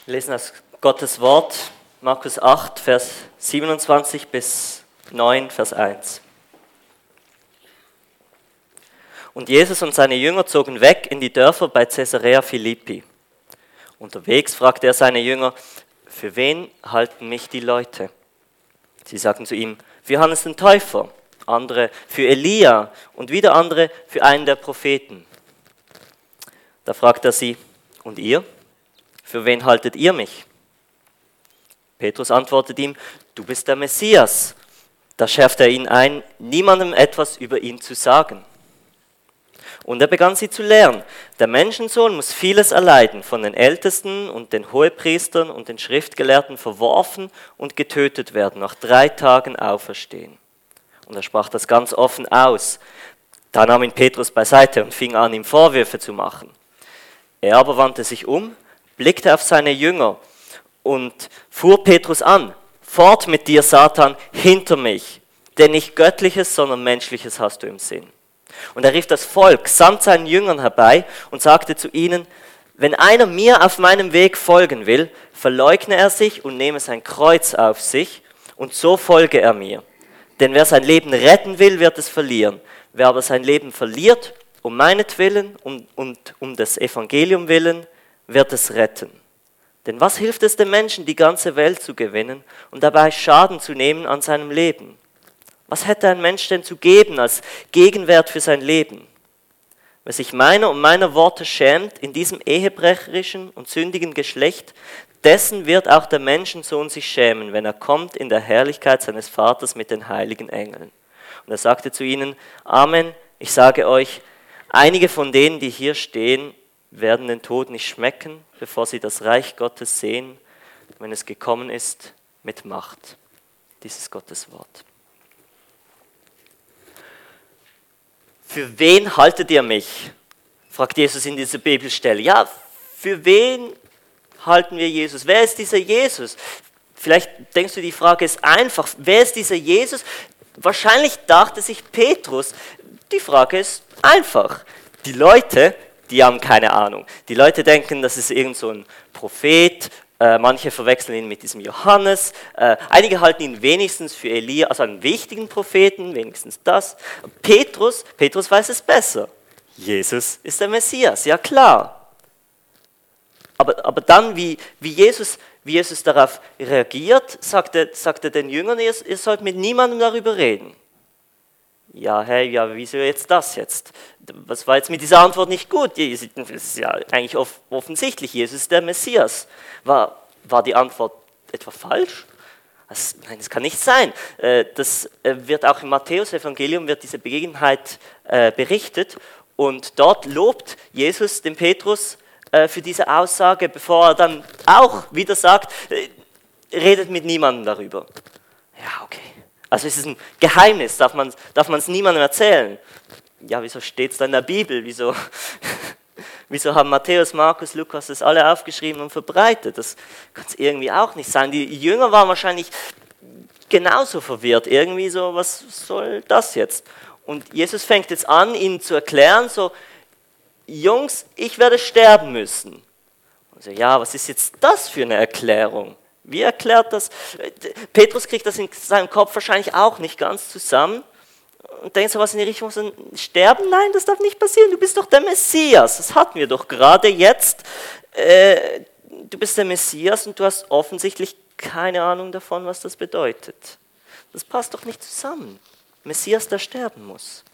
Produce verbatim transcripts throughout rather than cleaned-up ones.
Wir lesen aus Gottes Wort, Markus acht, Vers siebenundzwanzig bis neun, Vers eins. Und Jesus und seine Jünger zogen weg in die Dörfer bei Caesarea Philippi. Unterwegs fragte er seine Jünger: Für wen halten mich die Leute? Sie sagten zu ihm: Für Johannes den Täufer, andere für Elia und wieder andere für einen der Propheten. Da fragte er sie: Und ihr? Für wen haltet ihr mich? Petrus antwortet ihm: Du bist der Messias. Da schärfte er ihn ein, niemandem etwas über ihn zu sagen. Und er begann sie zu lehren: Der Menschensohn muss vieles erleiden, von den Ältesten und den Hohepriestern und den Schriftgelehrten verworfen und getötet werden, nach drei Tagen auferstehen. Und er sprach das ganz offen aus. Da nahm ihn Petrus beiseite und fing an, ihm Vorwürfe zu machen. Er aber wandte sich um, blickte auf seine Jünger und fuhr Petrus an: Fort mit dir, Satan, hinter mich, denn nicht Göttliches, sondern Menschliches hast du im Sinn. Und er rief das Volk samt seinen Jüngern herbei und sagte zu ihnen: Wenn einer mir auf meinem Weg folgen will, verleugne er sich und nehme sein Kreuz auf sich, und so folge er mir. Denn wer sein Leben retten will, wird es verlieren. Wer aber sein Leben verliert, um meinetwillen und um, um des Evangelium willen, wird es retten. Denn was hilft es dem Menschen, die ganze Welt zu gewinnen und dabei Schaden zu nehmen an seinem Leben? Was hätte ein Mensch denn zu geben als Gegenwert für sein Leben? Wer sich meiner und meiner Worte schämt in diesem ehebrecherischen und sündigen Geschlecht, dessen wird auch der Menschensohn sich schämen, wenn er kommt in der Herrlichkeit seines Vaters mit den heiligen Engeln. Und er sagte zu ihnen: Amen, ich sage euch, einige von denen, die hier stehen, werden den Tod nicht schmecken, bevor sie das Reich Gottes sehen, wenn es gekommen ist mit Macht. Dies ist Gottes Wort. Für wen haltet ihr mich? Fragt Jesus in dieser Bibelstelle. Ja, für wen halten wir Jesus? Wer ist dieser Jesus? Vielleicht denkst du, die Frage ist einfach. Wer ist dieser Jesus? Wahrscheinlich dachte sich Petrus, die Frage ist einfach. Die Leute, die haben keine Ahnung. Die Leute denken, das ist irgend so ein Prophet. Äh, manche verwechseln ihn mit diesem Johannes. Äh, einige halten ihn wenigstens für Elia, also einen wichtigen Propheten, wenigstens das. Petrus, Petrus weiß es besser. Jesus ist der Messias, ja klar. Aber, aber dann, wie, wie, Jesus, wie Jesus darauf reagiert, sagt er, sagt er den Jüngern, ihr, ihr sollt mit niemandem darüber reden. Ja, hey, ja, wieso jetzt das jetzt? Was war jetzt mit dieser Antwort nicht gut? Das ist ja eigentlich offensichtlich, Jesus ist der Messias. War, war die Antwort etwa falsch? Das, nein, das kann nicht sein. Das wird auch im Matthäus-Evangelium wird diese Begebenheit berichtet und dort lobt Jesus den Petrus für diese Aussage, bevor er dann auch wieder sagt, redet mit niemandem darüber. Ja, okay. Also ist es ein Geheimnis, darf man darf man es niemandem erzählen? Ja, wieso steht es da in der Bibel? Wieso, wieso haben Matthäus, Markus, Lukas das alle aufgeschrieben und verbreitet? Das kann es irgendwie auch nicht sein. Die Jünger waren wahrscheinlich genauso verwirrt. Irgendwie so, was soll das jetzt? Und Jesus fängt jetzt an, ihnen zu erklären, so: Jungs, ich werde sterben müssen. Und so, ja, was ist jetzt das für eine Erklärung? Wie erklärt das? Petrus kriegt das in seinem Kopf wahrscheinlich auch nicht ganz zusammen und denkt so was in die Richtung, so, sterben? Nein, das darf nicht passieren, du bist doch der Messias, das hatten wir doch gerade jetzt. Äh, du bist der Messias und du hast offensichtlich keine Ahnung davon, was das bedeutet. Das passt doch nicht zusammen. Messias, der sterben muss.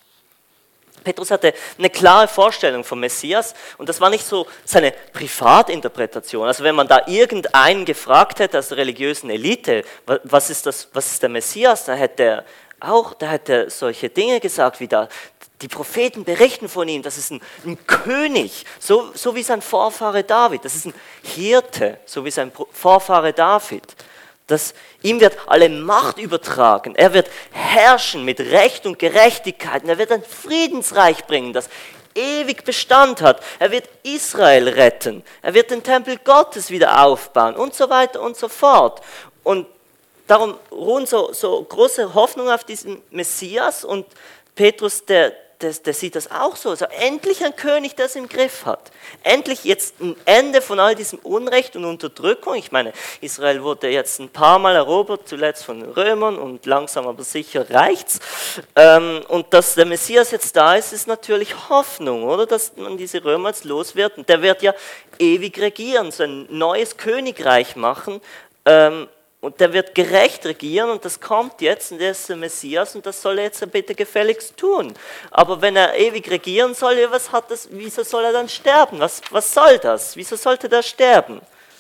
Petrus hatte eine klare Vorstellung vom Messias und das war nicht so seine Privatinterpretation. Also wenn man da irgendeinen gefragt hätte aus der religiösen Elite, was ist, das, was ist der Messias, dann hätte er auch da hätte er solche Dinge gesagt wie da, die Propheten berichten von ihm, das ist ein, ein König, so, so wie sein Vorfahre David, das ist ein Hirte, so wie sein Vorfahre David. Das, ihm wird alle Macht übertragen. Er wird herrschen mit Recht und Gerechtigkeit. Und er wird ein Friedensreich bringen, das ewig Bestand hat. Er wird Israel retten. Er wird den Tempel Gottes wieder aufbauen und so weiter und so fort. Und darum ruhen so, so große Hoffnung auf diesen Messias. Und Petrus, der, der, der sieht das auch so. Also endlich ein König, der es im Griff hat. Endlich jetzt ein Ende von all diesem Unrecht und Unterdrückung. Ich meine, Israel wurde jetzt ein paar Mal erobert, zuletzt von den Römern und langsam aber sicher reicht's. Ähm, und dass der Messias jetzt da ist, ist natürlich Hoffnung, oder? Dass man diese Römer jetzt los wird. Und der wird ja ewig regieren, so ein neues Königreich machen. Ähm, Und der wird gerecht regieren und das kommt jetzt und der ist der Messias und das soll er jetzt bitte gefälligst tun. Aber wenn er ewig regieren soll, was hat das, wieso soll er dann sterben? Was, was soll das? Wieso sollte der sterben?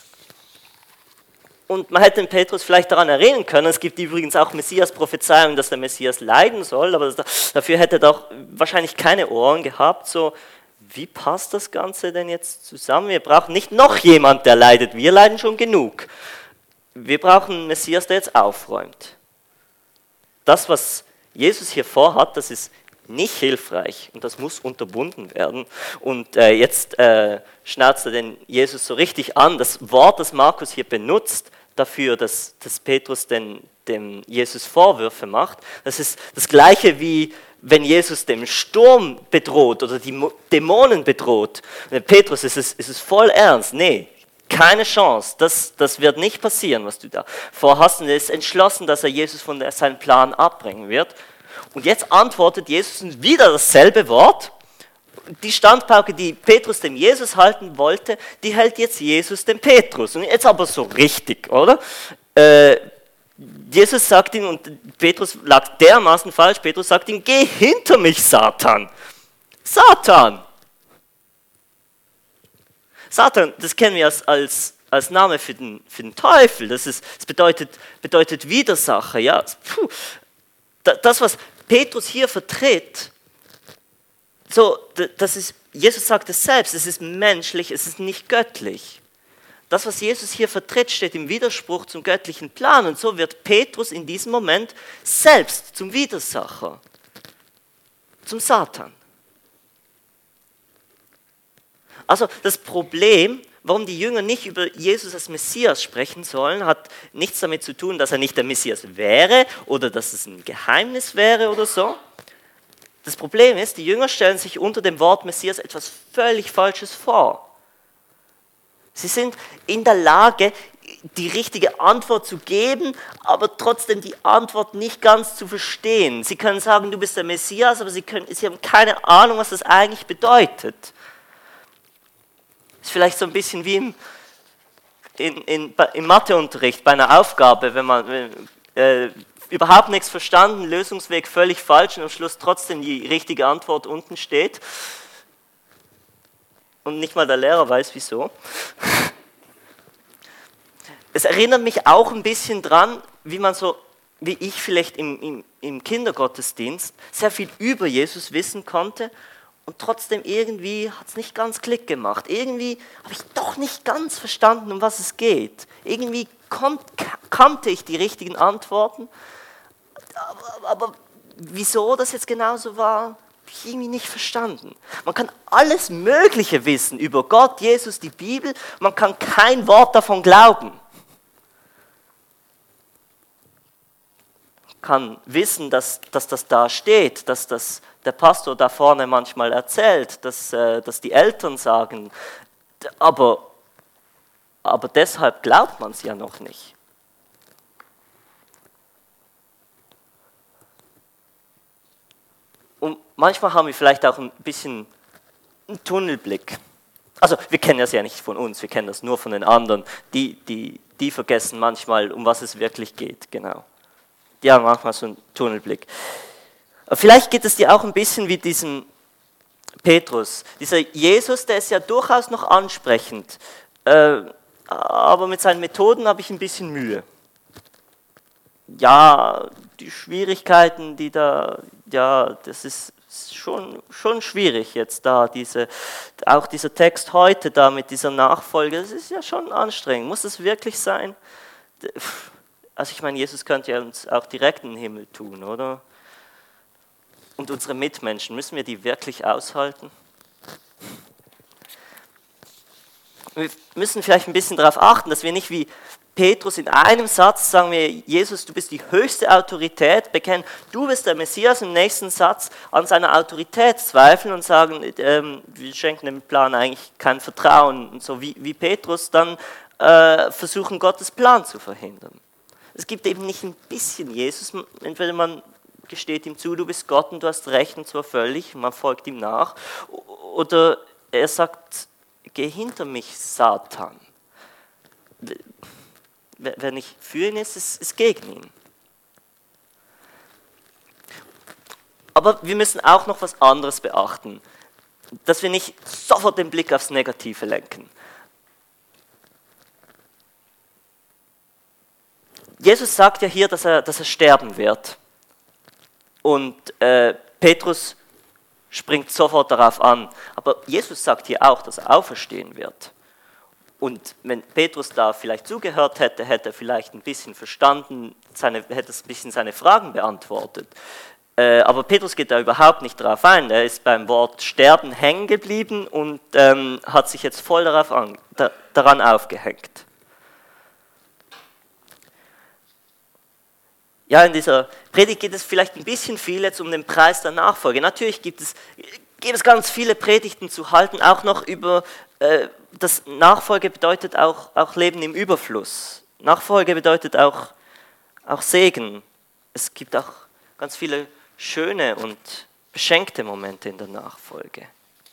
Und man hätte den Petrus vielleicht daran erinnern können, es gibt übrigens auch Messias-Prophezeiungen, dass der Messias leiden soll, aber dafür hätte er doch wahrscheinlich keine Ohren gehabt, so, wie passt das Ganze denn jetzt zusammen? Wir brauchen nicht noch jemand, der leidet, wir leiden schon genug. Wir brauchen einen Messias, der jetzt aufräumt. Das, was Jesus hier vorhat, das ist nicht hilfreich und das muss unterbunden werden. Und äh, jetzt äh, schnauzt er den Jesus so richtig an. Das Wort, das Markus hier benutzt dafür, dass, dass Petrus den, dem Jesus Vorwürfe macht, das ist das Gleiche wie wenn Jesus den Sturm bedroht oder die Dämonen bedroht. Und Petrus, ist es, ist es voll ernst? Nee. Keine Chance, das, das wird nicht passieren, was du da vorhast. Und er ist entschlossen, dass er Jesus von seinem Plan abbringen wird. Und jetzt antwortet Jesus wieder dasselbe Wort. Die Standpauke, die Petrus dem Jesus halten wollte, die hält jetzt Jesus dem Petrus. Und jetzt aber so richtig, oder? Äh, Jesus sagt ihm, und Petrus lag dermaßen falsch, Petrus sagt ihm, geh hinter mich, Satan. Satan! Satan, das kennen wir als, als, als Name für den, für den Teufel, das, ist, das bedeutet, bedeutet Widersacher. Ja? Puh. Das, was Petrus hier vertritt, so, das ist, Jesus sagt es selbst, es ist menschlich, es ist nicht göttlich. Das, was Jesus hier vertritt, steht im Widerspruch zum göttlichen Plan und so wird Petrus in diesem Moment selbst zum Widersacher, zum Satan. Also das Problem, warum die Jünger nicht über Jesus als Messias sprechen sollen, hat nichts damit zu tun, dass er nicht der Messias wäre oder dass es ein Geheimnis wäre oder so. Das Problem ist, die Jünger stellen sich unter dem Wort Messias etwas völlig Falsches vor. Sie sind in der Lage, die richtige Antwort zu geben, aber trotzdem die Antwort nicht ganz zu verstehen. Sie können sagen, du bist der Messias, aber sie, können, sie haben keine Ahnung, was das eigentlich bedeutet. Ist vielleicht so ein bisschen wie im, in, in, im Matheunterricht bei einer Aufgabe, wenn man äh, überhaupt nichts verstanden, Lösungsweg völlig falsch und am Schluss trotzdem die richtige Antwort unten steht und nicht mal der Lehrer weiß, wieso. Es erinnert mich auch ein bisschen dran, wie man so, wie ich vielleicht im, im, im Kindergottesdienst sehr viel über Jesus wissen konnte. Und trotzdem irgendwie hat es nicht ganz Klick gemacht. Irgendwie habe ich doch nicht ganz verstanden, um was es geht. Irgendwie kon- kannte ich die richtigen Antworten. Aber, aber wieso das jetzt genauso war, habe ich irgendwie nicht verstanden. Man kann alles Mögliche wissen über Gott, Jesus, die Bibel. Man kann kein Wort davon glauben. Man kann wissen, dass, dass das da steht, dass das der Pastor da vorne manchmal erzählt, dass, äh, dass die Eltern sagen, aber, aber deshalb glaubt man es ja noch nicht. Und manchmal haben wir vielleicht auch ein bisschen einen Tunnelblick. Also wir kennen das ja nicht von uns, wir kennen das nur von den anderen. Die, die, die vergessen manchmal, um was es wirklich geht, genau. Die haben manchmal so einen Tunnelblick. Vielleicht geht es dir auch ein bisschen wie diesem Petrus. Dieser Jesus, der ist ja durchaus noch ansprechend, äh, aber mit seinen Methoden habe ich ein bisschen Mühe. Ja, die Schwierigkeiten, die da, ja, das ist schon, schon schwierig jetzt da, diese, auch dieser Text heute da mit dieser Nachfolge, das ist ja schon anstrengend. Muss das wirklich sein? Also ich meine, Jesus könnte ja uns auch direkt in den Himmel tun, oder? Und unsere Mitmenschen, müssen wir die wirklich aushalten? Wir müssen vielleicht ein bisschen darauf achten, dass wir nicht wie Petrus in einem Satz sagen wir, Jesus, du bist die höchste Autorität, bekennen, du bist der Messias, im nächsten Satz an seiner Autorität zweifeln und sagen, ähm, wir schenken dem Plan eigentlich kein Vertrauen. Und so wie, wie Petrus dann äh, versuchen, Gottes Plan zu verhindern. Es gibt eben nicht ein bisschen Jesus, entweder man gesteht ihm zu, du bist Gott und du hast Recht und zwar völlig, man folgt ihm nach, oder er sagt, geh hinter mich, Satan. Wer nicht für ihn ist, ist, ist gegen ihn. Aber wir müssen auch noch was anderes beachten, dass wir nicht sofort den Blick aufs Negative lenken. Jesus sagt ja hier, dass er, dass er sterben wird. Und äh, Petrus springt sofort darauf an. Aber Jesus sagt hier auch, dass er auferstehen wird. Und wenn Petrus da vielleicht zugehört hätte, hätte er vielleicht ein bisschen verstanden, seine, hätte es ein bisschen seine Fragen beantwortet. Äh, aber Petrus geht da überhaupt nicht drauf ein. Er ist beim Wort Sterben hängen geblieben und ähm, hat sich jetzt voll darauf an, da, daran aufgehängt. Ja, in dieser Predigt geht es vielleicht ein bisschen viel jetzt um den Preis der Nachfolge. Natürlich gibt es, gibt es ganz viele Predigten zu halten, auch noch über äh, das Nachfolge bedeutet auch, auch Leben im Überfluss. Nachfolge bedeutet auch, auch Segen. Es gibt auch ganz viele schöne und beschenkte Momente in der Nachfolge.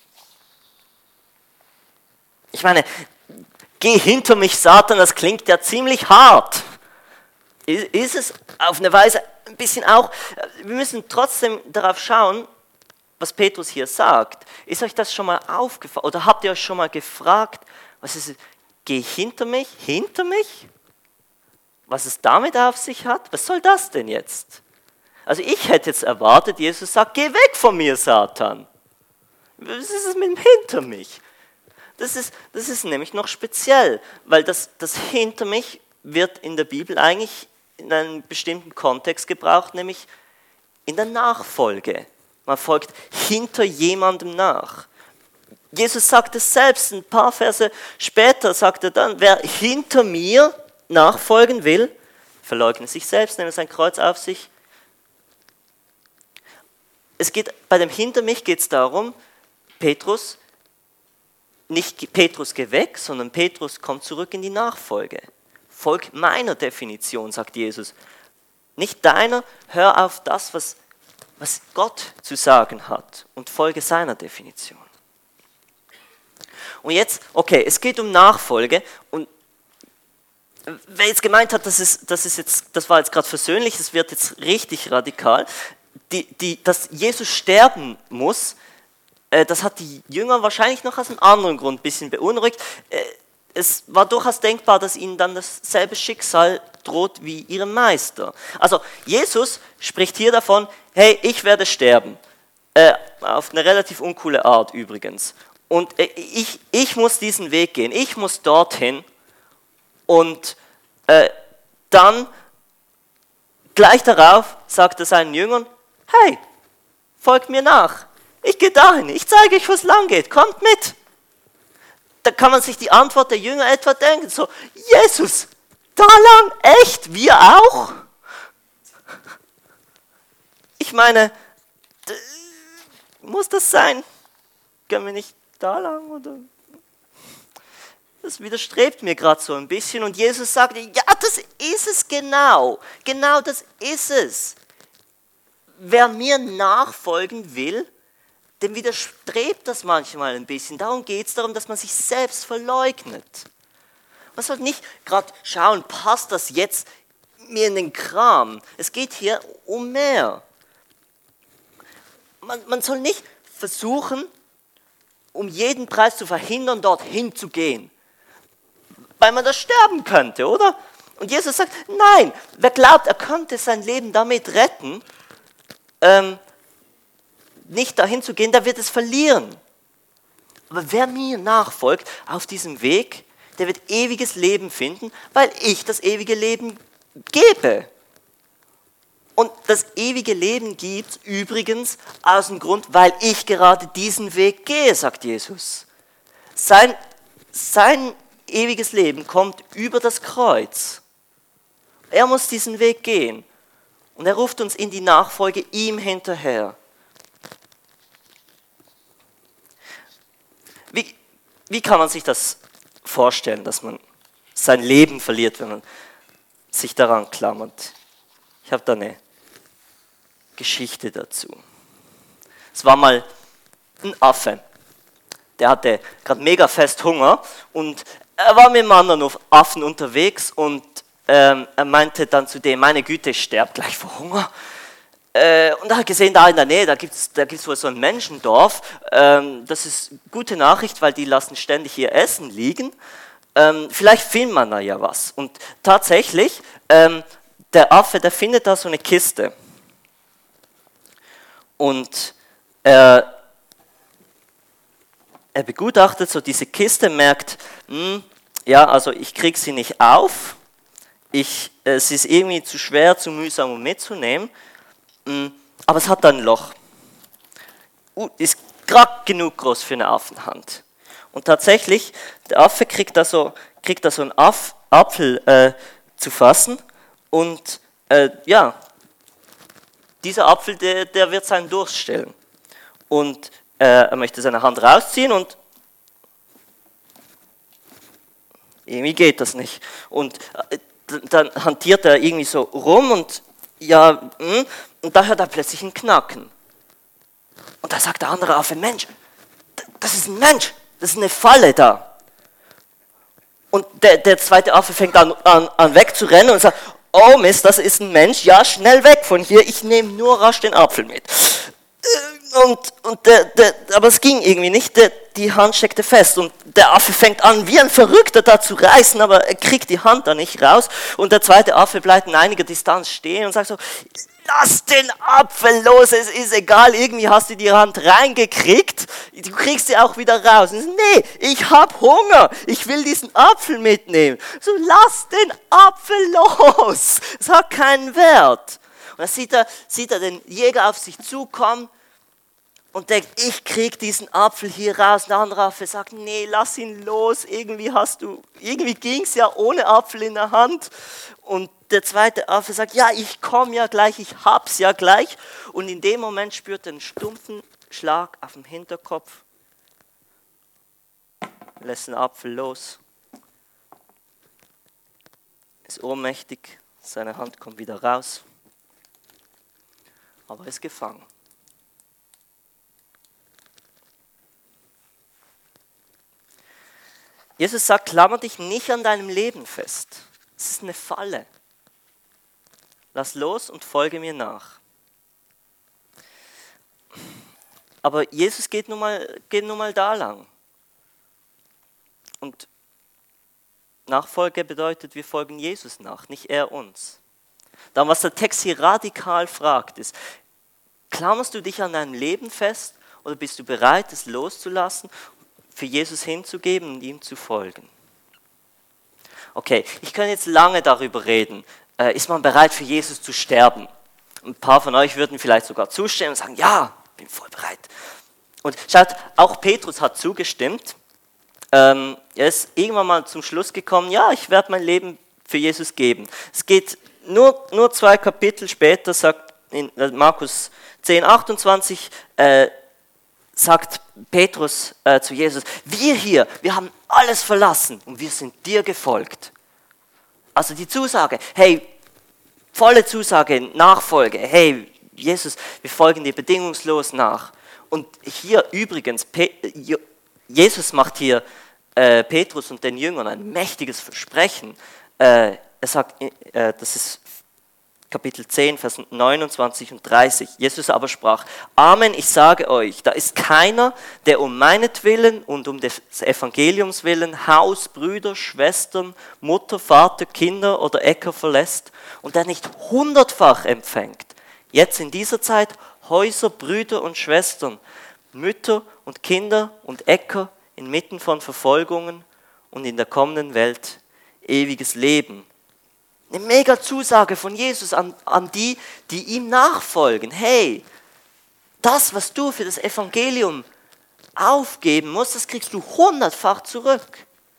Ich meine, geh hinter mich, Satan, das klingt ja ziemlich hart. Ist es auf eine Weise ein bisschen auch, wir müssen trotzdem darauf schauen, was Petrus hier sagt. Ist euch das schon mal aufgefallen? Oder habt ihr euch schon mal gefragt, was ist, geh hinter mich, hinter mich? Was es damit auf sich hat? Was soll das denn jetzt? Also ich hätte jetzt erwartet, Jesus sagt, geh weg von mir, Satan. Was ist es mit dem hinter mich? Das ist, das ist nämlich noch speziell, weil das, das hinter mich wird in der Bibel eigentlich in einem bestimmten Kontext gebraucht, nämlich in der Nachfolge. Man folgt hinter jemandem nach. Jesus sagt es selbst, ein paar Verse später sagt er dann, wer hinter mir nachfolgen will, verleugne sich selbst, nehme sein Kreuz auf sich. Es geht, bei dem hinter mich geht es darum, Petrus, nicht Petrus geh weg, sondern Petrus kommt zurück in die Nachfolge. Folg meiner Definition, sagt Jesus. Nicht deiner, hör auf das, was, was Gott zu sagen hat und folge seiner Definition. Und jetzt, okay, es geht um Nachfolge und wer jetzt gemeint hat, das, ist, das, ist jetzt, das war jetzt gerade versöhnlich, es wird jetzt richtig radikal, die, die, dass Jesus sterben muss, äh, das hat die Jünger wahrscheinlich noch aus einem anderen Grund ein bisschen beunruhigt. Äh, Es war durchaus denkbar, dass ihnen dann dasselbe Schicksal droht wie ihrem Meister. Also Jesus spricht hier davon, hey, ich werde sterben. Äh, auf eine relativ uncoole Art übrigens. Und äh, ich, ich muss diesen Weg gehen, ich muss dorthin. Und äh, dann, gleich darauf, sagt er seinen Jüngern, hey, folgt mir nach. Ich gehe dahin, ich zeige euch, wo es lang geht, kommt mit. Da kann man sich die Antwort der Jünger etwa denken, so, Jesus, da lang, echt, wir auch? Ich meine, muss das sein? Können wir nicht da lang? Oder? Das widerstrebt mir gerade so ein bisschen und Jesus sagt, ja, das ist es genau, genau das ist es. Wer mir nachfolgen will, dem widerstrebt das manchmal ein bisschen. Darum geht es darum, dass man sich selbst verleugnet. Man soll nicht gerade schauen, passt das jetzt mir in den Kram. Es geht hier um mehr. Man, man soll nicht versuchen, um jeden Preis zu verhindern, dorthin zu gehen. Weil man da sterben könnte, oder? Und Jesus sagt, nein, wer glaubt, er könnte sein Leben damit retten, ähm, nicht dahin zu gehen, der wird es verlieren. Aber wer mir nachfolgt auf diesem Weg, der wird ewiges Leben finden, weil ich das ewige Leben gebe. Und das ewige Leben gibt es übrigens aus dem Grund, weil ich gerade diesen Weg gehe, sagt Jesus. Sein sein ewiges Leben kommt über das Kreuz. Er muss diesen Weg gehen. Und er ruft uns in die Nachfolge ihm hinterher. Wie, wie kann man sich das vorstellen, dass man sein Leben verliert, wenn man sich daran klammert? Ich habe da eine Geschichte dazu. Es war mal ein Affe, der hatte gerade mega fest Hunger und er war mit einem anderen Affen unterwegs und ähm, er meinte dann zu dem, meine Güte, ich sterbe gleich vor Hunger. Äh, und er hat gesehen, da in der Nähe, da gibt es da gibt's wohl so ein Menschendorf. Ähm, das ist gute Nachricht, weil die lassen ständig ihr Essen liegen. Ähm, vielleicht findet man da ja was. Und tatsächlich, ähm, der Affe, der findet da so eine Kiste. Und er, er begutachtet so diese Kiste, merkt, hm, ja, also ich kriege sie nicht auf, ich, äh, sie ist irgendwie zu schwer, zu mühsam, um mitzunehmen, mh, aber es hat da ein Loch. Uh, ist gerade genug groß für eine Affenhand. Und tatsächlich, der Affe kriegt da so, kriegt da so einen Aff, Apfel äh, zu fassen und äh, ja, dieser Apfel, der, der wird seinen Durst stillen. Und äh, er möchte seine Hand rausziehen und irgendwie geht das nicht. Und äh, dann hantiert er irgendwie so rum und ja, mh, und da hört er plötzlich ein Knacken. Und da sagt der andere Affe, Mensch, das ist ein Mensch, das ist eine Falle da. Und der, der zweite Affe fängt an, an, an wegzurennen und sagt, oh Mist, das ist ein Mensch, ja, schnell weg von hier, ich nehme nur rasch den Apfel mit. Und, und der, der, aber es ging irgendwie nicht, der, die Hand steckte fest und der Affe fängt an, wie ein Verrückter da zu reißen, aber er kriegt die Hand da nicht raus und der zweite Affe bleibt in einiger Distanz stehen und sagt so, lass den Apfel los, es ist egal, irgendwie hast du die Hand reingekriegt, du kriegst sie auch wieder raus. Und so, nee, ich hab Hunger, ich will diesen Apfel mitnehmen. So, lass den Apfel los, es hat keinen Wert. Und dann sieht er, sieht er den Jäger auf sich zukommen und denkt, ich krieg diesen Apfel hier raus. Der andere Affe sagt, nee, lass ihn los, irgendwie hast du, irgendwie ging's ja ohne Apfel in der Hand. Und der zweite Affe sagt, ja, ich komme ja gleich, ich hab's ja gleich. Und in dem Moment spürt er einen stumpfen Schlag auf dem Hinterkopf, lässt den Apfel los, ist ohnmächtig, seine Hand kommt wieder raus, aber ist gefangen. Jesus sagt, klammer dich nicht an deinem Leben fest. Es ist eine Falle. Lass los und folge mir nach. Aber Jesus geht nun mal, geht nun mal da lang. Und Nachfolge bedeutet, wir folgen Jesus nach, nicht er uns. Darum, was der Text hier radikal fragt, ist, klammerst du dich an deinem Leben fest oder bist du bereit, es loszulassen, für Jesus hinzugeben und ihm zu folgen? Okay, ich kann jetzt lange darüber reden. Äh, ist man bereit, für Jesus zu sterben? Ein paar von euch würden vielleicht sogar zustimmen und sagen, ja, bin voll bereit. Und schaut, auch Petrus hat zugestimmt. Ähm, er ist irgendwann mal zum Schluss gekommen, ja, ich werde mein Leben für Jesus geben. Es geht nur, nur zwei Kapitel später, sagt in Markus zehn, achtundzwanzig, äh, sagt Petrus äh, zu Jesus, wir hier, wir haben alles verlassen und wir sind dir gefolgt. Also die Zusage, hey, volle Zusage, Nachfolge, hey, Jesus, wir folgen dir bedingungslos nach. Und hier übrigens, Pe- Jesus macht hier äh, Petrus und den Jüngern ein mächtiges Versprechen. Äh, er sagt, äh, das ist Kapitel zehn, Vers neunundzwanzig und dreißig. Jesus aber sprach, Amen, ich sage euch, da ist keiner, der um meinetwillen und um des Evangeliums willen Haus, Brüder, Schwestern, Mutter, Vater, Kinder oder Äcker verlässt und der nicht hundertfach empfängt. Jetzt in dieser Zeit Häuser, Brüder und Schwestern, Mütter und Kinder und Äcker inmitten von Verfolgungen und in der kommenden Welt ewiges Leben. Eine mega Zusage von Jesus an, an die, die ihm nachfolgen. Hey, das, was du für das Evangelium aufgeben musst, das kriegst du hundertfach zurück.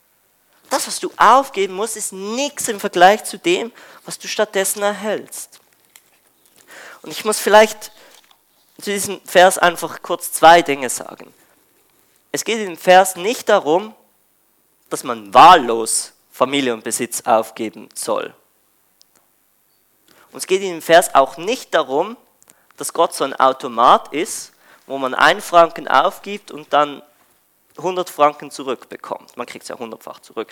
das, was du aufgeben musst, ist nichts im Vergleich zu dem, was du stattdessen erhältst. Und ich muss vielleicht zu diesem Vers einfach kurz zwei Dinge sagen. Es geht in dem Vers nicht darum, dass man wahllos Familie und Besitz aufgeben soll. Und es geht in dem Vers auch nicht darum, dass Gott so ein Automat ist, wo man einen Franken aufgibt und dann hundert Franken zurückbekommt. Man kriegt es ja hundertfach zurück.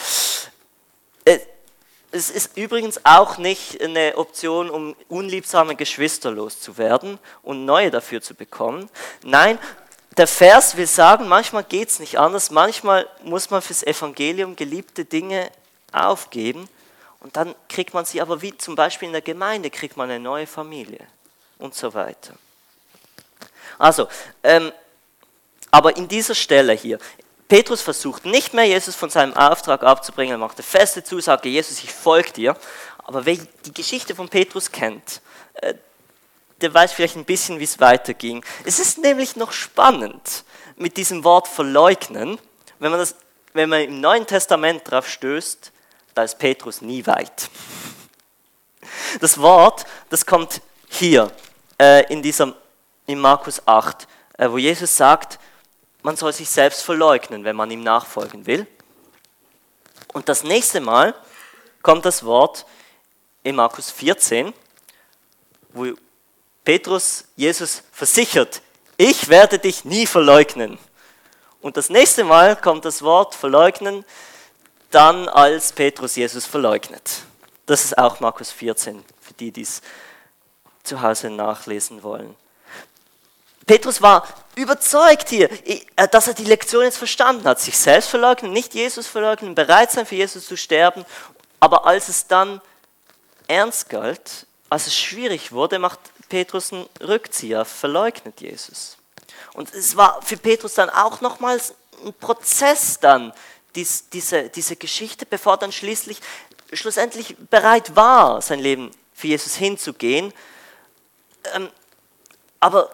Es ist übrigens auch nicht eine Option, um unliebsame Geschwister loszuwerden und neue dafür zu bekommen. Nein, der Vers will sagen, manchmal geht es nicht anders, manchmal muss man fürs Evangelium geliebte Dinge aufgeben und dann kriegt man sie aber, wie zum Beispiel in der Gemeinde, kriegt man eine neue Familie und so weiter. Also, ähm, aber in dieser Stelle hier, Petrus versucht nicht mehr, Jesus von seinem Auftrag abzubringen, er macht eine feste Zusage, Jesus, ich folge dir. Aber wer die Geschichte von Petrus kennt, äh, der weiß vielleicht ein bisschen, wie es weiterging. Es ist nämlich noch spannend mit diesem Wort verleugnen, wenn man, das, wenn man im Neuen Testament drauf stößt, da ist Petrus nie weit. Das Wort, das kommt hier äh, in, dieser, in Markus acht, äh, wo Jesus sagt, man soll sich selbst verleugnen, wenn man ihm nachfolgen will. Und das nächste Mal kommt das Wort in Markus vierzehn, wo Petrus Jesus versichert, ich werde dich nie verleugnen. Und das nächste Mal kommt das Wort verleugnen, dann als Petrus Jesus verleugnet. Das ist auch Markus vierzehn, für die, die es zu Hause nachlesen wollen. Petrus war überzeugt hier, dass er die Lektion jetzt verstanden hat. Sich selbst verleugnen, nicht Jesus verleugnen, bereit sein für Jesus zu sterben. Aber als es dann ernst galt, als es schwierig wurde, macht Petrus einen Rückzieher, verleugnet Jesus. Und es war für Petrus dann auch nochmals ein Prozess dann, dies, diese, diese Geschichte, bevor er dann schließlich, schlussendlich bereit war, sein Leben für Jesus hinzugehen. Ähm, aber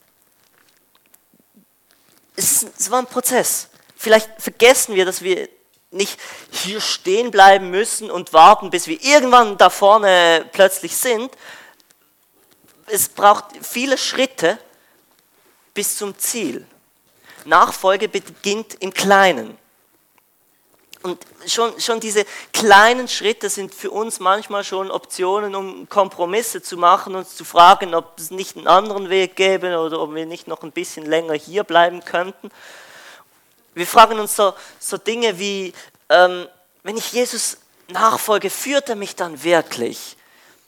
es, es war ein Prozess. Vielleicht vergessen wir, dass wir nicht hier stehen bleiben müssen und warten, bis wir irgendwann da vorne plötzlich sind. Es braucht viele Schritte bis zum Ziel. Nachfolge beginnt im Kleinen. Und schon, schon diese kleinen Schritte sind für uns manchmal schon Optionen, um Kompromisse zu machen, uns zu fragen, ob es nicht einen anderen Weg gäbe oder ob wir nicht noch ein bisschen länger hier bleiben könnten. Wir fragen uns so, so Dinge wie, ähm, wenn ich Jesus nachfolge, führt er mich dann wirklich?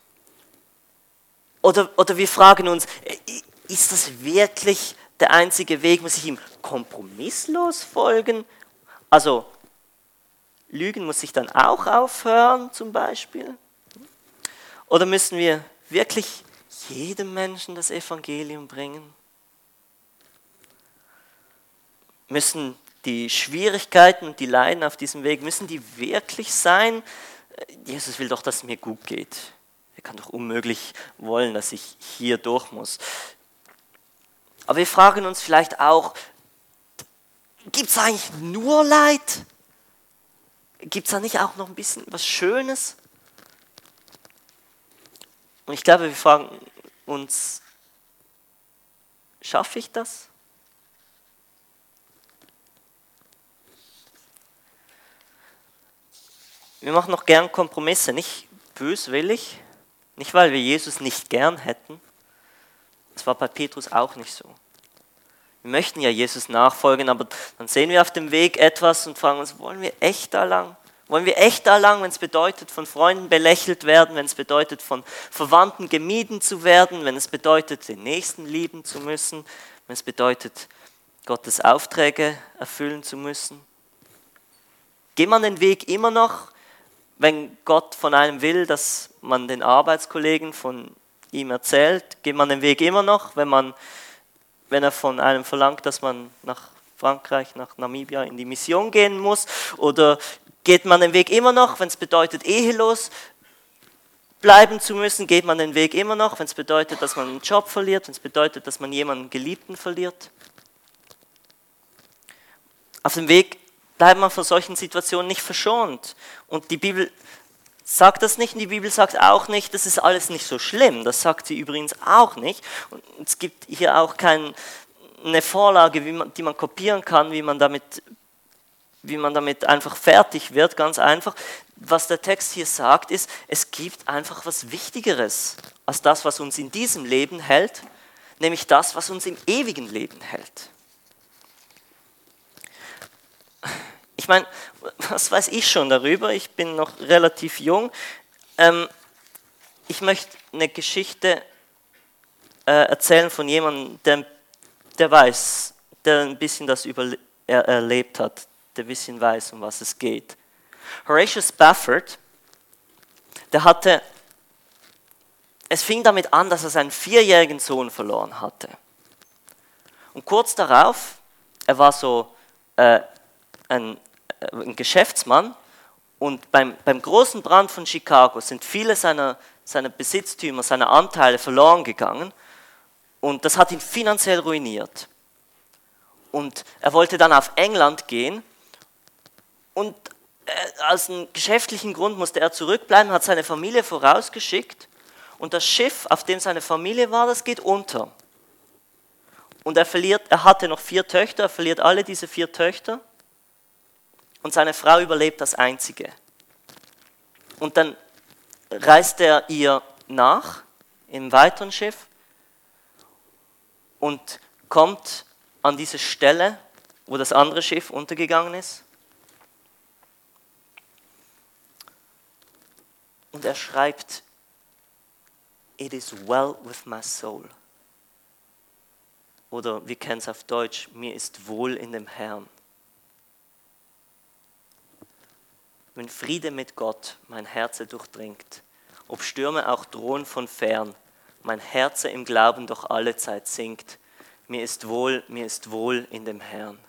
Oder, oder wir fragen uns, ist das wirklich der einzige Weg, muss ich ihm kompromisslos folgen? Also, Lügen muss ich dann auch aufhören, zum Beispiel? Oder müssen wir wirklich jedem Menschen das Evangelium bringen? Müssen die Schwierigkeiten und die Leiden auf diesem Weg, müssen die wirklich sein? Jesus will doch, dass es mir gut geht. Er kann doch unmöglich wollen, dass ich hier durch muss. Aber wir fragen uns vielleicht auch, gibt es eigentlich nur Leid? Gibt es da nicht auch noch ein bisschen was Schönes? Und ich glaube, wir fragen uns, schaffe ich das? Wir machen noch gern Kompromisse, nicht böswillig, nicht weil wir Jesus nicht gern hätten. Das war bei Petrus auch nicht so. Wir möchten ja Jesus nachfolgen, aber dann sehen wir auf dem Weg etwas und fragen uns, wollen wir echt da lang? Wollen wir echt da lang, wenn es bedeutet, von Freunden belächelt werden, wenn es bedeutet, von Verwandten gemieden zu werden, wenn es bedeutet, den Nächsten lieben zu müssen, wenn es bedeutet, Gottes Aufträge erfüllen zu müssen? Geht man den Weg immer noch, wenn Gott von einem will, dass man den Arbeitskollegen von ihm erzählt? Geht man den Weg immer noch, wenn man, wenn er von einem verlangt, dass man nach Frankreich, nach Namibia in die Mission gehen muss? Oder geht man den Weg immer noch, wenn es bedeutet, ehelos bleiben zu müssen? Geht man den Weg immer noch, wenn es bedeutet, dass man einen Job verliert, wenn es bedeutet, dass man jemanden Geliebten verliert? Auf dem Weg bleibt man von solchen Situationen nicht verschont. Und die Bibel sagt das nicht und die Bibel sagt auch nicht, das ist alles nicht so schlimm. Das sagt sie übrigens auch nicht. Und es gibt hier auch keine Vorlage, wie man, die man kopieren kann, wie man damit, wie man damit einfach fertig wird, ganz einfach. Was der Text hier sagt, ist, es gibt einfach was Wichtigeres als das, was uns in diesem Leben hält, nämlich das, was uns im ewigen Leben hält. Ich meine, was weiß ich schon darüber? Ich bin noch relativ jung. Ähm, ich möchte eine Geschichte äh, erzählen von jemandem, der, der weiß, der ein bisschen das über, er, erlebt hat, der ein bisschen weiß, um was es geht. Horatio Spafford, der hatte, es fing damit an, dass er seinen vierjährigen Sohn verloren hatte. Und kurz darauf, er war so äh, ein ein Geschäftsmann und beim, beim großen Brand von Chicago sind viele seiner, seiner Besitztümer, seiner Anteile verloren gegangen und das hat ihn finanziell ruiniert. Und er wollte dann auf England gehen und äh, aus einem geschäftlichen Grund musste er zurückbleiben, hat seine Familie vorausgeschickt und das Schiff, auf dem seine Familie war, das geht unter. Und er verliert, er hatte noch vier Töchter, er verliert alle diese vier Töchter. Und seine Frau überlebt als einzige. Und dann reist er ihr nach im weiteren Schiff und kommt an diese Stelle, wo das andere Schiff untergegangen ist. Und er schreibt, "It is well with my soul." Oder wir kennen es auf Deutsch, "Mir ist wohl in dem Herrn." Wenn Friede mit Gott mein Herz durchdringt, ob Stürme auch drohen von fern, mein Herz im Glauben doch allezeit singt, mir ist wohl, mir ist wohl in dem Herrn.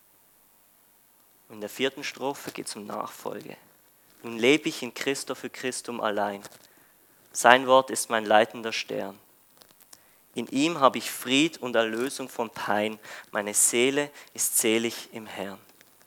In der vierten Strophe geht es um Nachfolge. Nun lebe ich in Christo für Christum allein. Sein Wort ist mein leitender Stern. In ihm habe ich Fried und Erlösung von Pein, meine Seele ist selig im Herrn.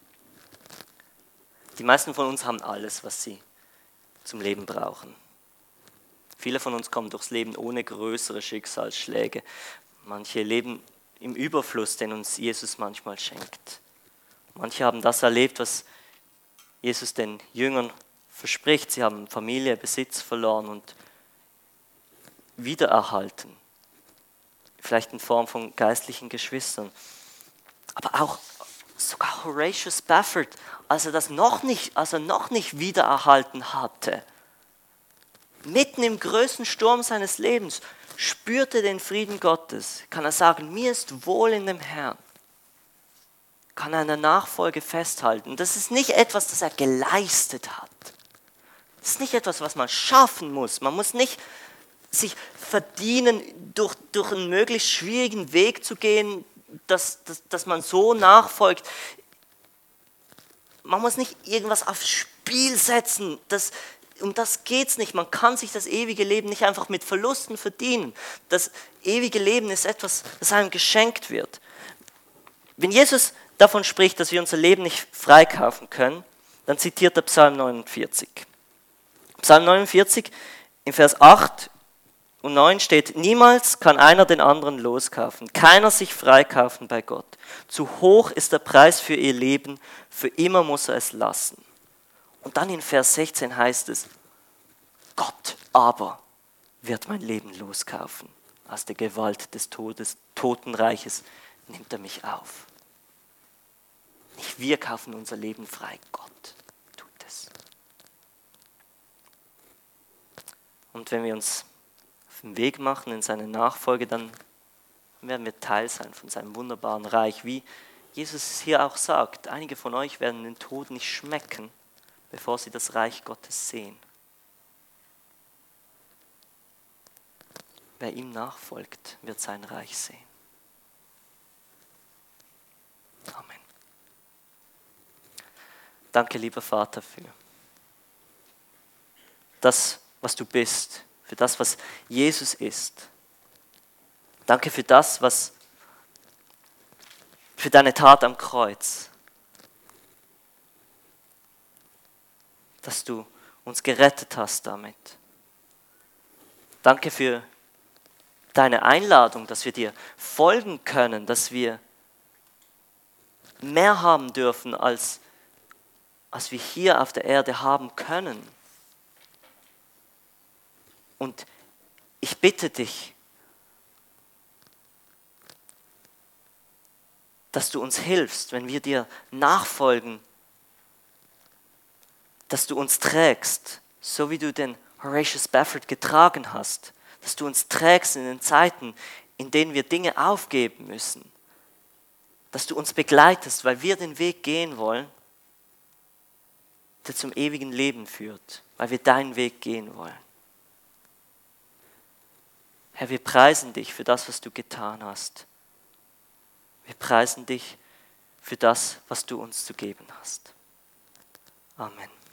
Die meisten von uns haben alles, was sie zum Leben brauchen. Viele von uns kommen durchs Leben ohne größere Schicksalsschläge. Manche leben im Überfluss, den uns Jesus manchmal schenkt. Manche haben das erlebt, was Jesus den Jüngern verspricht. Sie haben Familie, Besitz verloren und wiedererhalten. Vielleicht in Form von geistlichen Geschwistern. Aber auch sogar Horatio Spafford, als er das noch nicht, als er noch nicht wiedererhalten hatte, mitten im größten Sturm seines Lebens, spürte den Frieden Gottes, kann er sagen, mir ist wohl in dem Herrn. Kann er in der Nachfolge festhalten. Das ist nicht etwas, das er geleistet hat. Das ist nicht etwas, was man schaffen muss. Man muss nicht sich verdienen, durch, durch einen möglichst schwierigen Weg zu gehen, dass, dass, dass man so nachfolgt. Man muss nicht irgendwas aufs Spiel setzen. Das, um das geht es nicht. Man kann sich das ewige Leben nicht einfach mit Verlusten verdienen. Das ewige Leben ist etwas, das einem geschenkt wird. Wenn Jesus davon spricht, dass wir unser Leben nicht freikaufen können, dann zitiert er Psalm neunundvierzig. Psalm neunundvierzig, in Vers acht und neun steht, niemals kann einer den anderen loskaufen, keiner sich freikaufen bei Gott. Zu hoch ist der Preis für ihr Leben, für immer muss er es lassen. Und dann in Vers sechzehn heißt es, Gott aber wird mein Leben loskaufen. Aus der Gewalt des Todes, Totenreiches nimmt er mich auf. Nicht wir kaufen unser Leben frei, Gott tut es. Und wenn wir uns auf den Weg machen in seine Nachfolge, dann werden wir Teil sein von seinem wunderbaren Reich. Wie Jesus es hier auch sagt, einige von euch werden den Tod nicht schmecken, bevor sie das Reich Gottes sehen. Wer ihm nachfolgt, wird sein Reich sehen. Amen. Danke, lieber Vater, für das, was du bist, für das, was Jesus ist. Danke für das, was für deine Tat am Kreuz. dass du uns gerettet hast damit. Danke für deine Einladung, dass wir dir folgen können, dass wir mehr haben dürfen, als, als wir hier auf der Erde haben können. Und ich bitte dich, dass du uns hilfst, wenn wir dir nachfolgen, dass du uns trägst, so wie du den Horatius Spafford getragen hast, dass du uns trägst in den Zeiten, in denen wir Dinge aufgeben müssen, dass du uns begleitest, weil wir den Weg gehen wollen, der zum ewigen Leben führt, weil wir deinen Weg gehen wollen. Herr, wir preisen dich für das, was du getan hast. Wir preisen dich für das, was du uns zu geben hast. Amen.